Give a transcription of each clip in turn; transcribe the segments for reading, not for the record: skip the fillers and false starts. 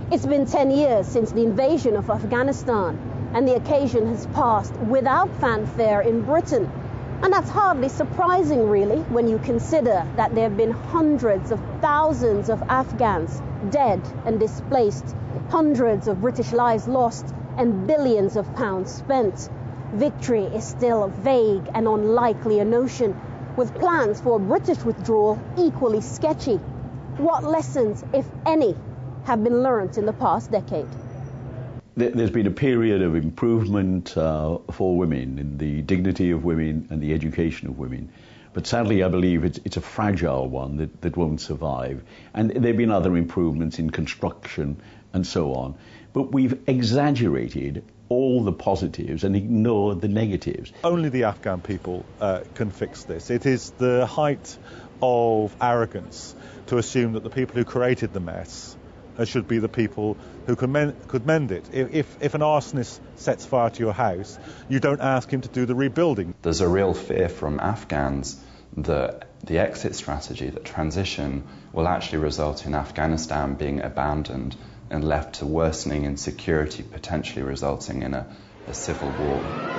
It's been 10 years since the invasion of Afghanistan, and the occasion has passed without fanfare in Britain. And that's hardly surprising, really, when you consider that there have been hundreds of thousands of Afghans dead and displaced, hundreds of British lives lost, and billions of pounds spent. Victory is still a vague and unlikely a notion, with plans for British withdrawal equally sketchy. What lessons, if any, have been learnt in the past decade? There's been a period of improvement for women, in the dignity of women and the education of women. But sadly, I believe it's a fragile one that won't survive. And there have been other improvements in construction and so on. But we've exaggerated all the positives and ignored the negatives. Only the Afghan people can fix this. It is the height of arrogance to assume that the people who created the mess should be the people who could mend it. If an arsonist sets fire to your house, you don't ask him to do the rebuilding. There's a real fear from Afghans that the exit strategy, that transition, will actually result in Afghanistan being abandoned and left to worsening insecurity, potentially resulting in a civil war.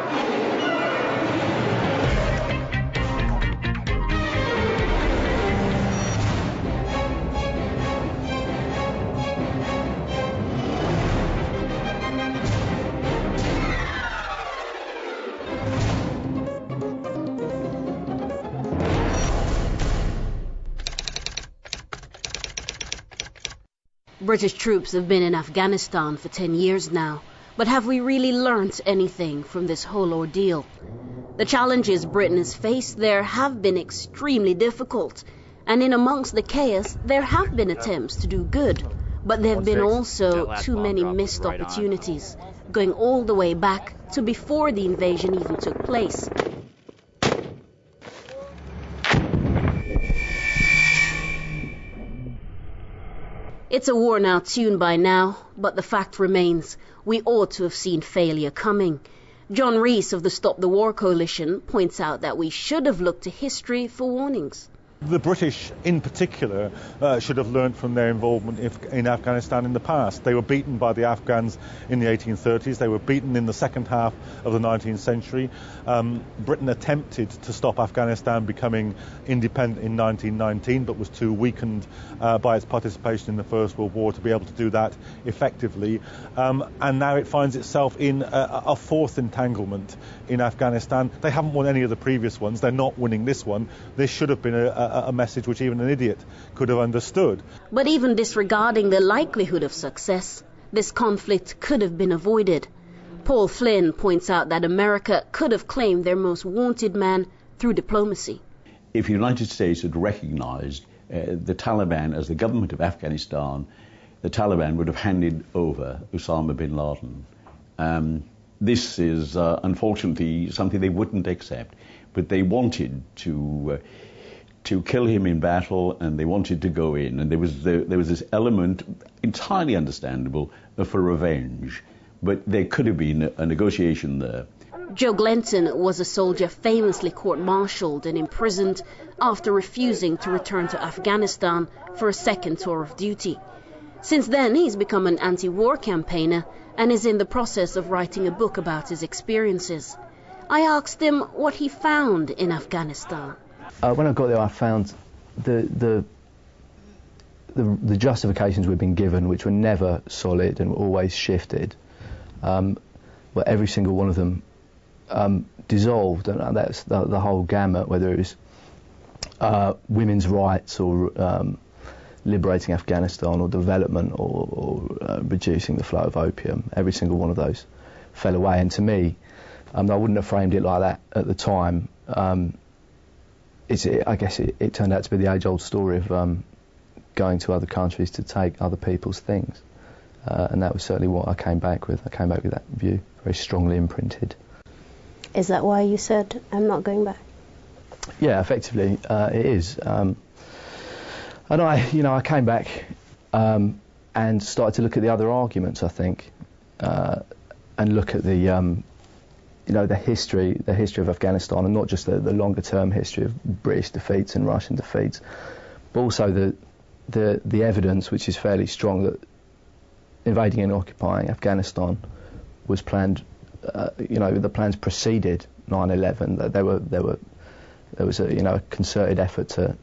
British troops have been in Afghanistan for 10 years now, but have we really learnt anything from this whole ordeal? The challenges Britain has faced there have been extremely difficult, and in amongst the chaos there have been attempts to do good, but there have been also too many missed opportunities, going all the way back to before the invasion even took place. It's a worn-out tune by now, but the fact remains, we ought to have seen failure coming. John Rees of the Stop the War Coalition points out that we should have looked to history for warnings. The British, in particular, should have learnt from their involvement in Afghanistan in the past. They were beaten by the Afghans in the 1830s. They were beaten in the second half of the 19th century. Britain attempted to stop Afghanistan becoming independent in 1919, but was too weakened by its participation in the First World War to be able to do that effectively. And now it finds itself in a fourth entanglement in Afghanistan. They haven't won any of the previous ones. They're not winning this one. This should have been a message which even an idiot could have understood. But even disregarding the likelihood of success, this conflict could have been avoided. Paul Flynn points out that America could have claimed their most wanted man through diplomacy. If the United States had recognized the Taliban as the government of Afghanistan, the Taliban would have handed over Osama bin Laden. This is unfortunately something they wouldn't accept, but they wanted to kill him in battle, and they wanted to go in, and there was this element, entirely understandable, for revenge, but there could have been a negotiation there. Joe Glenton was a soldier famously court-martialed and imprisoned after refusing to return to Afghanistan for a second tour of duty. Since then, he's become an anti-war campaigner and is in the process of writing a book about his experiences. I asked him what he found in Afghanistan. When I got there, I found the justifications we've been given, which were never solid and were always shifted, but every single one of them dissolved, and that's the whole gamut, whether it was women's rights or liberating Afghanistan or development or reducing the flow of opium. Every single one of those fell away, and to me, I wouldn't have framed it like that at the time. I guess it turned out to be the age-old story of going to other countries to take other people's things. And that was certainly what I came back with. I came back with that view, very strongly imprinted. Is that why you said, I'm not going back? Yeah, effectively, it is. And I came back and started to look at the other arguments, I think, and look at the history of Afghanistan, and not just the longer-term history of British defeats and Russian defeats, but also the evidence, which is fairly strong, that invading and occupying Afghanistan was planned. The plans preceded 9/11. There was a concerted effort to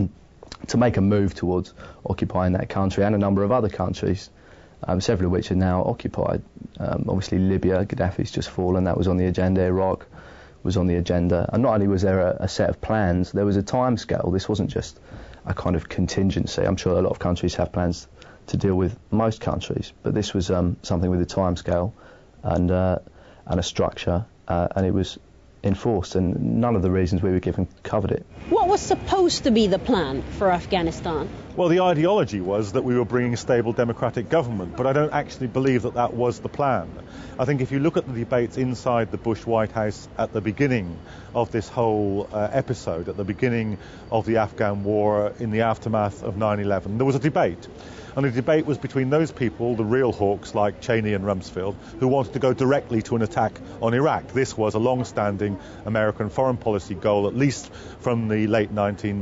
to make a move towards occupying that country and a number of other countries, several of which are now occupied. Obviously Libya, Gaddafi's just fallen, that was on the agenda. Iraq was on the agenda. And not only was there a set of plans, there was a time scale. This wasn't just a kind of contingency. I'm sure a lot of countries have plans to deal with most countries, but this was something with a time scale and a structure, and it was enforced, and none of the reasons we were given covered it. What was supposed to be the plan for Afghanistan? Well, the ideology was that we were bringing a stable democratic government, but I don't actually believe that that was the plan. I think if you look at the debates inside the Bush White House at the beginning of this whole episode, at the beginning of the Afghan war, in the aftermath of 9/11, there was a debate. And the debate was between those people, the real hawks like Cheney and Rumsfeld, who wanted to go directly to an attack on Iraq. This was a long-standing American foreign policy goal, at least from the late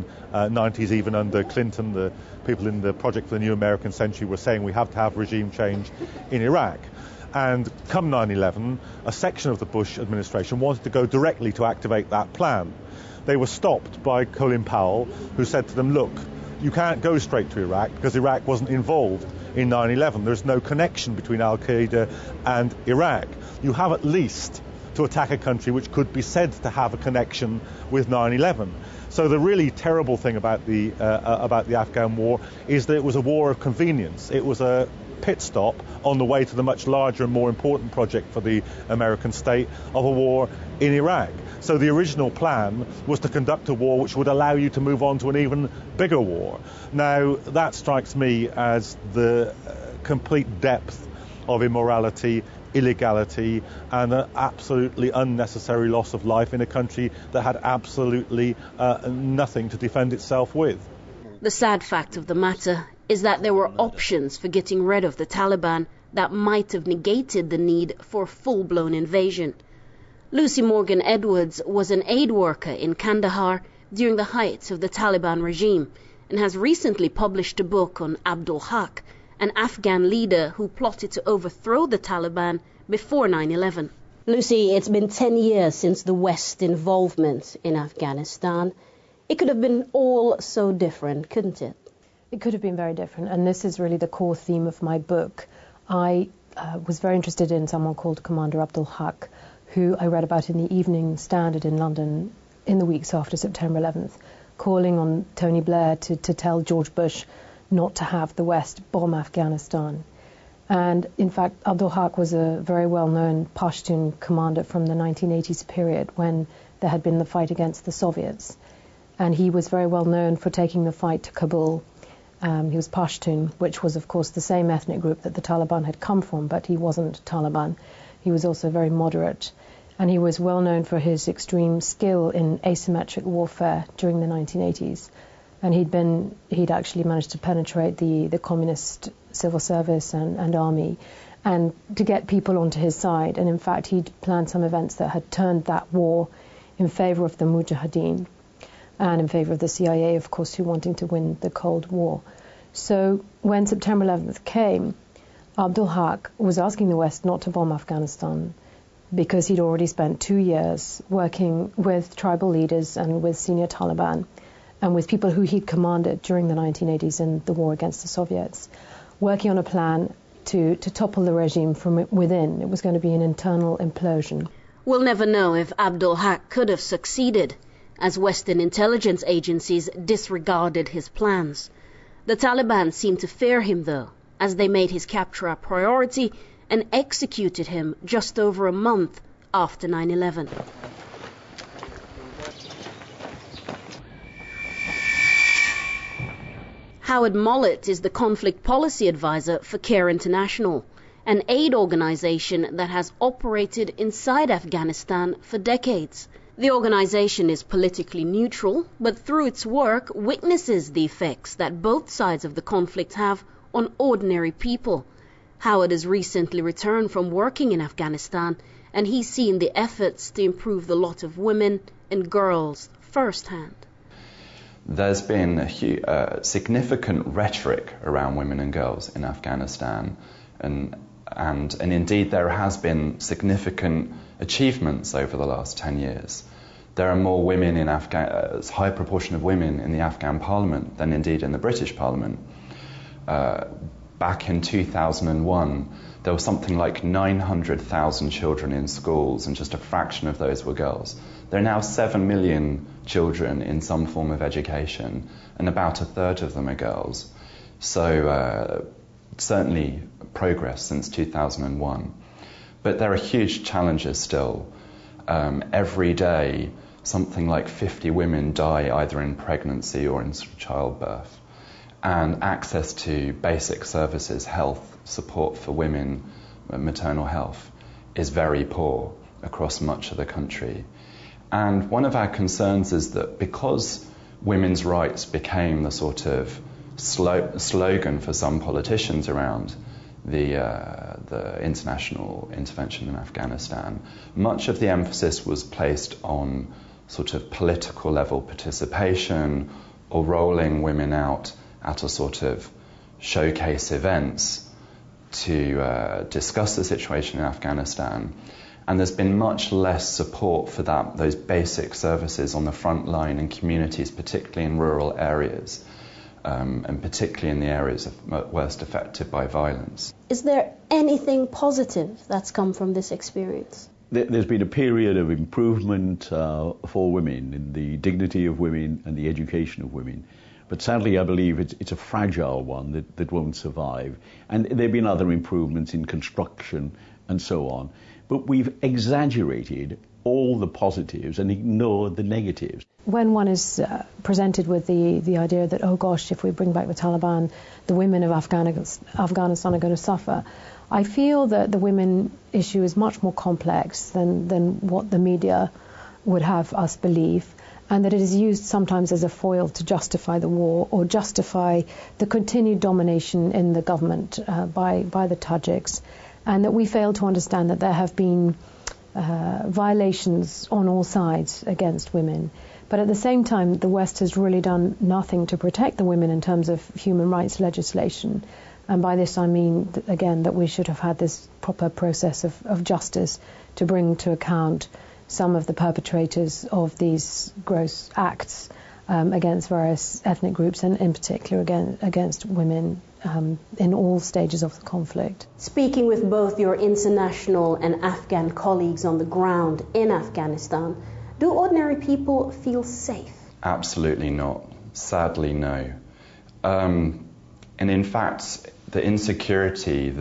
1990s, even under Clinton. The people in the Project for the New American Century were saying we have to have regime change in Iraq. And come 9/11, a section of the Bush administration wanted to go directly to activate that plan. They were stopped by Colin Powell, who said to them, look, you can't go straight to Iraq because Iraq wasn't involved in 9/11. There's no connection between Al-Qaeda and Iraq. You have at least to attack a country which could be said to have a connection with 9/11. So the really terrible thing about the Afghan war is that it was a war of convenience. It was a pit stop on the way to the much larger and more important project for the American state of a war in Iraq. So the original plan was to conduct a war which would allow you to move on to an even bigger war. Now, that strikes me as the complete depth of immorality, illegality, and an absolutely unnecessary loss of life in a country that had absolutely nothing to defend itself with. The sad fact of the matter is that there were options for getting rid of the Taliban that might have negated the need for full-blown invasion. Lucy Morgan Edwards was an aid worker in Kandahar during the height of the Taliban regime and has recently published a book on Abdul Haq, an Afghan leader who plotted to overthrow the Taliban before 9/11. Lucy, it's been 10 years since the West's involvement in Afghanistan. It could have been all so different, couldn't it? It could have been very different, and this is really the core theme of my book. I was very interested in someone called Commander Abdul Haq, who I read about in the Evening Standard in London in the weeks after September 11th, calling on Tony Blair to tell George Bush not to have the West bomb Afghanistan. And in fact, Abdul Haq was a very well-known Pashtun commander from the 1980s period when there had been the fight against the Soviets. And he was very well known for taking the fight to Kabul. He was Pashtun, which was, of course, the same ethnic group that the Taliban had come from, but he wasn't Taliban. He was also very moderate. And he was well known for his extreme skill in asymmetric warfare during the 1980s. And he'd actually managed to penetrate the communist civil service and army and to get people onto his side. And in fact, he'd planned some events that had turned that war in favor of the Mujahideen and in favor of the CIA, of course, who wanting to win the Cold War. So when September 11th came, Abdul Haq was asking the West not to bomb Afghanistan because he'd already spent 2 years working with tribal leaders and with senior Taliban and with people who he'd commanded during the 1980s in the war against the Soviets, working on a plan to topple the regime from within. It was going to be an internal implosion. We'll never know if Abdul Haq could have succeeded, as Western intelligence agencies disregarded his plans. The Taliban seemed to fear him, though, as they made his capture a priority and executed him just over a month after 9/11. Howard Mollett is the conflict policy advisor for CARE International, an aid organization that has operated inside Afghanistan for decades. The organization is politically neutral, but through its work witnesses the effects that both sides of the conflict have on ordinary people. Howard has recently returned from working in Afghanistan, and he's seen the efforts to improve the lot of women and girls firsthand. there's been significant rhetoric around women and girls in Afghanistan, and indeed there has been significant achievements over the last 10 years. There are more women in a high proportion of women in the Afghan parliament than indeed in the British parliament. Back in 2001, there was something like 900,000 children in schools, and just a fraction of those were girls. There are now 7 million children in some form of education, and about a third of them are girls. So certainly progress since 2001. But there are huge challenges still. Every day, something like 50 women die either in pregnancy or in childbirth. And access to basic services, health, support for women, maternal health, is very poor across much of the country. And one of our concerns is that because women's rights became the sort of slogan for some politicians around the international intervention in Afghanistan, much of the emphasis was placed on sort of political level participation or rolling women out at a sort of showcase events to discuss the situation in Afghanistan. And there's been much less support for those basic services on the front line in communities, particularly in rural areas, and particularly in the areas worst affected by violence. Is there anything positive that's come from this experience? There's been a period of improvement for women in the dignity of women and the education of women. But sadly, I believe it's a fragile one that won't survive. And there have been other improvements in construction and so on. But we've exaggerated all the positives and ignored the negatives. When one is presented with the idea that, oh gosh, if we bring back the Taliban, the women of Afghanistan are going to suffer, I feel that the women issue is much more complex than what the media would have us believe, and that it is used sometimes as a foil to justify the war or justify the continued domination in the government by the Tajiks, and that we fail to understand that there have been violations on all sides against women. But at the same time, the West has really done nothing to protect the women in terms of human rights legislation. And by this I mean, again, that we should have had this proper process of justice to bring to account some of the perpetrators of these gross acts against various ethnic groups, and in particular against women in all stages of the conflict. Speaking with both your international and Afghan colleagues on the ground in Afghanistan, do ordinary people feel safe? Absolutely not. Sadly, no. And in fact, the insecurity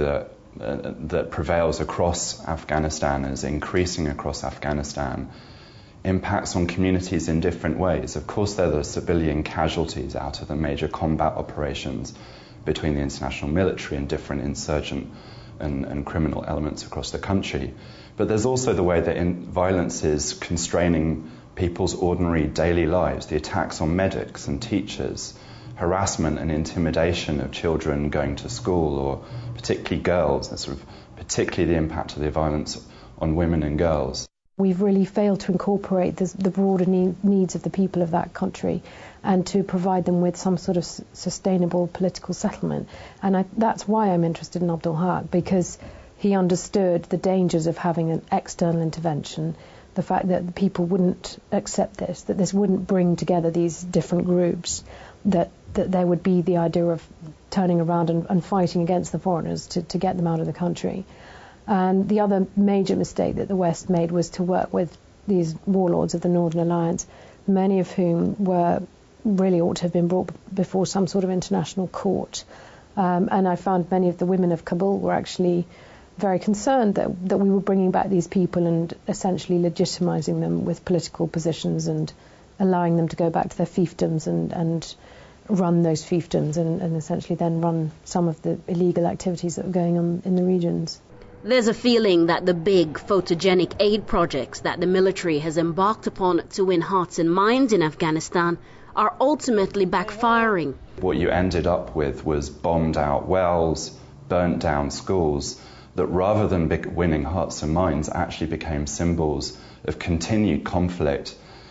that prevails across Afghanistan, is increasing across Afghanistan, impacts on communities in different ways. Of course, there are the civilian casualties out of the major combat operations between the international military and different insurgent and criminal elements across the country. But there's also the way that violence is constraining people's ordinary daily lives, the attacks on medics and teachers, harassment and intimidation of children going to school, or particularly girls, particularly the impact of the violence on women and girls. We've really failed to incorporate the broader needs of the people of that country and to provide them with some sort of sustainable political settlement. And that's why I'm interested in Abdul Haq, because he understood the dangers of having an external intervention, the fact that people wouldn't accept this, that this wouldn't bring together these different groups, that there would be the idea of turning around and fighting against the foreigners to get them out of the country. And the other major mistake that the West made was to work with these warlords of the Northern Alliance, many of whom really ought to have been brought before some sort of international court. And I found many of the women of Kabul were actually very concerned that we were bringing back these people and essentially legitimizing them with political positions and allowing them to go back to their fiefdoms and run those fiefdoms and essentially then run some of the illegal activities that were going on in the regions. There's a feeling that the big photogenic aid projects that the military has embarked upon to win hearts and minds in Afghanistan are ultimately backfiring. What you ended up with was bombed out wells, burnt down schools, that rather than winning hearts and minds actually became symbols of continued conflict,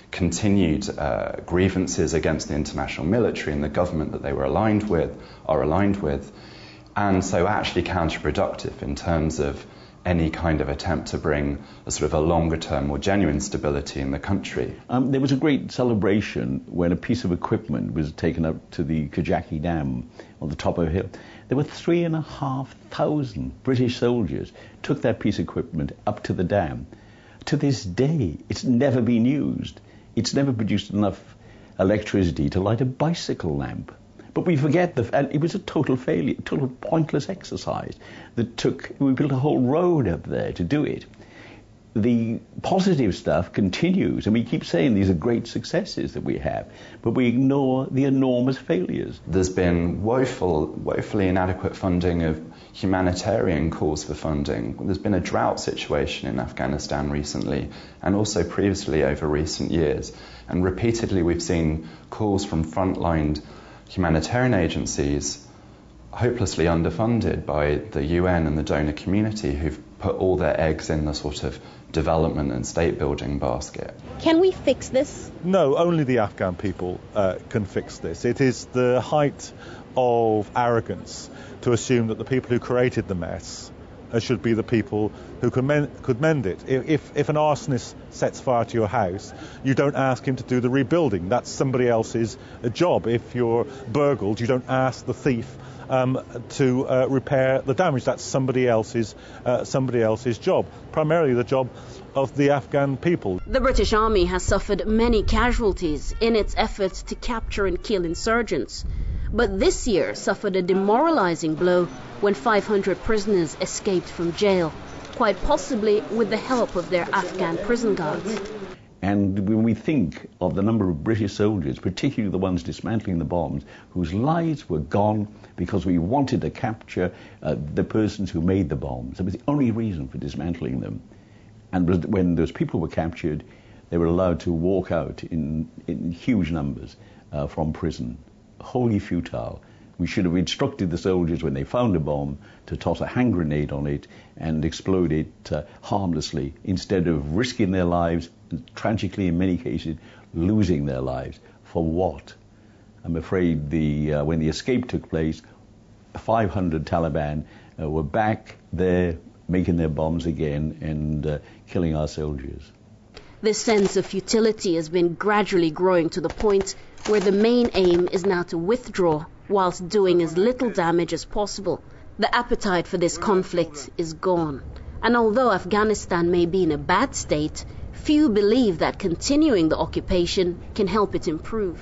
continued grievances against the international military and the government that they are aligned with, and so actually counterproductive in terms of any kind of attempt to bring a sort of a longer term, more genuine stability in the country. There was a great celebration when a piece of equipment was taken up to the Kajaki Dam on the top of a hill. There were 3,500 British soldiers took that piece of equipment up to the dam. To this day, it's never been used. It's never produced enough electricity to light a bicycle lamp. But we forget and it was a total failure, total pointless exercise we built a whole road up there to do it. The positive stuff continues, and we keep saying these are great successes that we have, but we ignore the enormous failures. There's been woefully inadequate funding of humanitarian calls for funding. There's been a drought situation in Afghanistan recently, and also previously over recent years. And repeatedly we've seen calls from frontline humanitarian agencies hopelessly underfunded by the UN and the donor community, who've put all their eggs in the sort of development and state building basket. Can we fix this? No, only the Afghan people can fix this. It is the height of arrogance to assume that the people who created the mess should be the people who could mend it. If an arsonist sets fire to your house, you don't ask him to do the rebuilding. That's somebody else's job. If you're burgled, you don't ask the thief to repair the damage. That's somebody else's job. Primarily the job of the Afghan people. The British Army has suffered many casualties in its efforts to capture and kill insurgents. But this year suffered a demoralizing blow when 500 prisoners escaped from jail, quite possibly with the help of their Afghan prison guards. And when we think of the number of British soldiers, particularly the ones dismantling the bombs, whose lives were gone because we wanted to capture the persons who made the bombs, that was the only reason for dismantling them. And when those people were captured, they were allowed to walk out in huge numbers from prison. Wholly futile. We should have instructed the soldiers when they found a bomb to toss a hand grenade on it and explode it harmlessly, instead of risking their lives, and tragically in many cases losing their lives. For what? I'm afraid when the escape took place, 500 Taliban were back there making their bombs again and killing our soldiers. This sense of futility has been gradually growing to the point where the main aim is now to withdraw whilst doing as little damage as possible. The appetite for this conflict is gone. And although Afghanistan may be in a bad state, few believe that continuing the occupation can help it improve.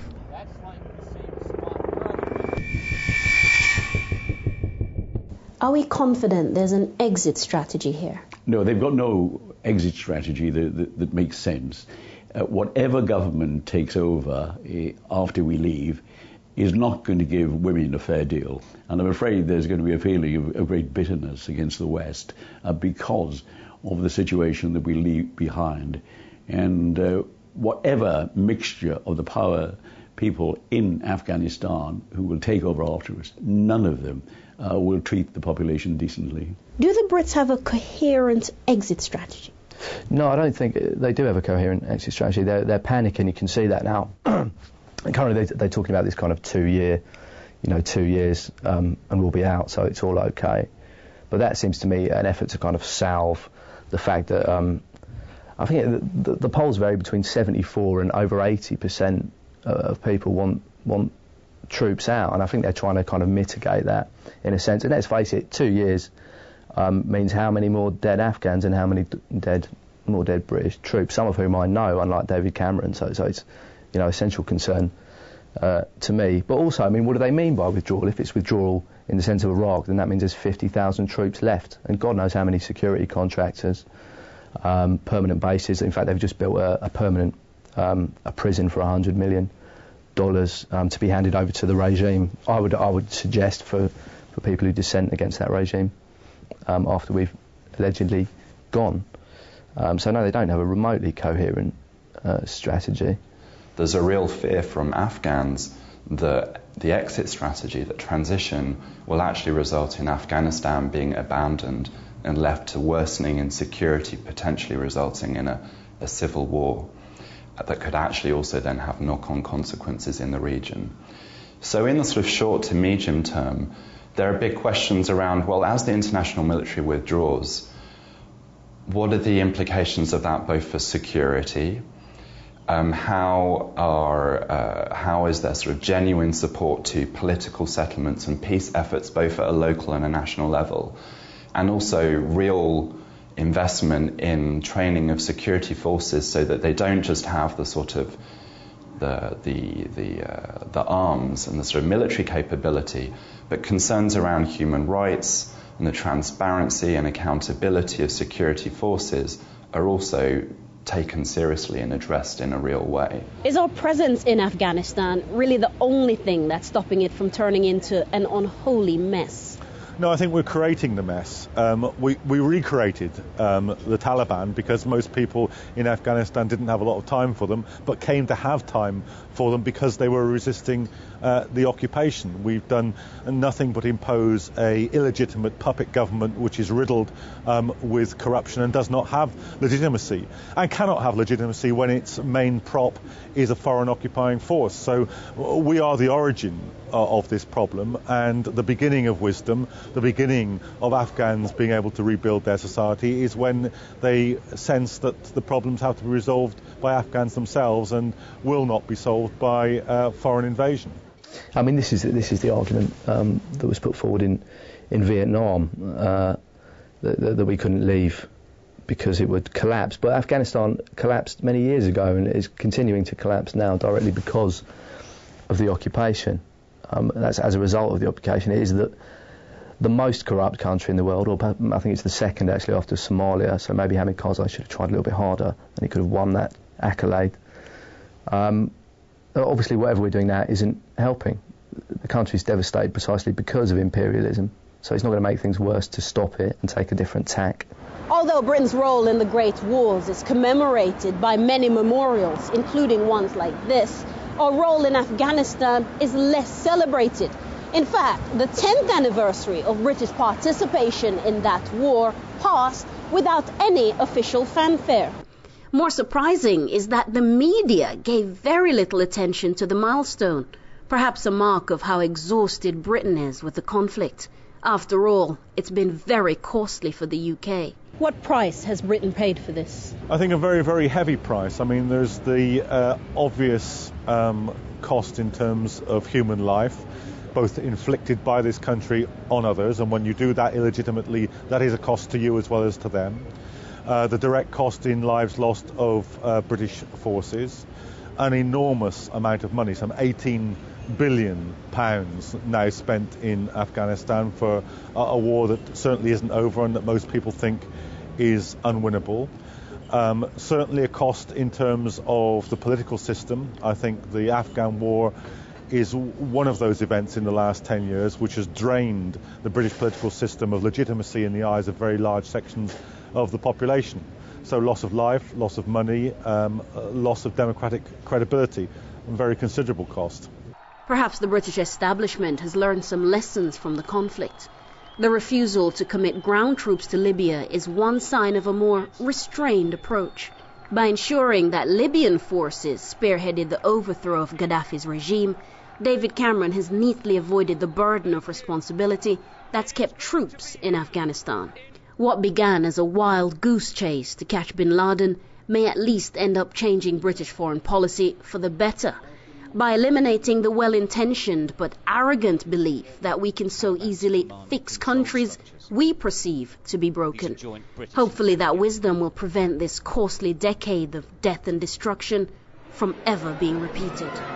Are we confident there's an exit strategy here? No, they've got no exit strategy that makes sense. Whatever government takes over after we leave is not going to give women a fair deal. And I'm afraid there's going to be a feeling of great bitterness against the West because of the situation that we leave behind. And whatever mixture of the power people in Afghanistan who will take over after us, none of them will treat the population decently. Do the Brits have a coherent exit strategy? No, I don't think they do have a coherent exit strategy. They're panicking. You can see that now. And currently they're talking about this kind of 2 years, and we'll be out, so it's all okay. But that seems to me an effort to kind of salve the fact that I think the polls vary between 74 and over 80% of people want troops out, and I think they're trying to kind of mitigate that in a sense. And let's face it, 2 years means how many more dead Afghans and how many more dead British troops, some of whom I know, unlike David Cameron. So it's essential concern to me. But also, I mean, what do they mean by withdrawal? If it's withdrawal in the sense of Iraq, then that means there's 50,000 troops left, and God knows how many security contractors, permanent bases. In fact, they've just built a permanent a prison for $100 million to be handed over to the regime. I would suggest for people who dissent against that regime after we've allegedly gone. So no, they don't have a remotely coherent strategy. There's a real fear from Afghans that the exit strategy, that transition, will actually result in Afghanistan being abandoned and left to worsening insecurity, potentially resulting in a civil war. that could actually also then have knock-on consequences in the region. So in the sort of short to medium term, there are big questions around, well, as the international military withdraws, what are the implications of that both for security? How is there sort of genuine support to political settlements and peace efforts both at a local and a national level? And also real investment in training of security forces so that they don't just have the sort of the arms and the sort of military capability, but concerns around human rights and the transparency and accountability of security forces are also taken seriously and addressed in a real way. Is our presence in Afghanistan really the only thing that's stopping it from turning into an unholy mess? No, I think we're creating the mess. We recreated the Taliban because most people in Afghanistan didn't have a lot of time for them, but came to have time for them because they were resisting the occupation. We've done nothing but impose a illegitimate puppet government which is riddled with corruption and does not have legitimacy, and cannot have legitimacy when its main prop is a foreign occupying force. So we are the origin of this problem and the beginning of wisdom. The beginning of Afghans being able to rebuild their society is when they sense that the problems have to be resolved by Afghans themselves and will not be solved by foreign invasion. I mean, this is the argument that was put forward in Vietnam, that we couldn't leave because it would collapse. But Afghanistan collapsed many years ago and is continuing to collapse now directly because of the occupation. That's as a result of the occupation. It is the most corrupt country in the world, or I think it's the second actually after Somalia, so maybe Hamid Karzai should have tried a little bit harder and he could have won that accolade. Obviously whatever we're doing now isn't helping. The country's devastated precisely because of imperialism, so it's not going to make things worse to stop it and take a different tack. Although Britain's role in the Great Wars is commemorated by many memorials, including ones like this, our role in Afghanistan is less celebrated. In fact, the 10th anniversary of British participation in that war passed without any official fanfare. More surprising is that the media gave very little attention to the milestone, perhaps a mark of how exhausted Britain is with the conflict. After all, it's been very costly for the UK. What price has Britain paid for this? I think a very, very heavy price. I mean, there's the obvious cost in terms of human life, both inflicted by this country on others, and when you do that illegitimately, that is a cost to you as well as to them. The direct cost in lives lost of British forces, an enormous amount of money, some £18 billion now spent in Afghanistan for a war that certainly isn't over and that most people think is unwinnable. Certainly a cost in terms of the political system. I think the Afghan war is one of those events in the last 10 years which has drained the British political system of legitimacy in the eyes of very large sections of the population. So loss of life, loss of money, loss of democratic credibility, and very considerable cost. Perhaps the British establishment has learned some lessons from the conflict. The refusal to commit ground troops to Libya is one sign of a more restrained approach. By ensuring that Libyan forces spearheaded the overthrow of Gaddafi's regime, David Cameron has neatly avoided the burden of responsibility that's kept troops in Afghanistan. What began as a wild goose chase to catch bin Laden may at least end up changing British foreign policy for the better, by eliminating the well-intentioned but arrogant belief that we can so easily fix countries we perceive to be broken. Hopefully that wisdom will prevent this costly decade of death and destruction from ever being repeated.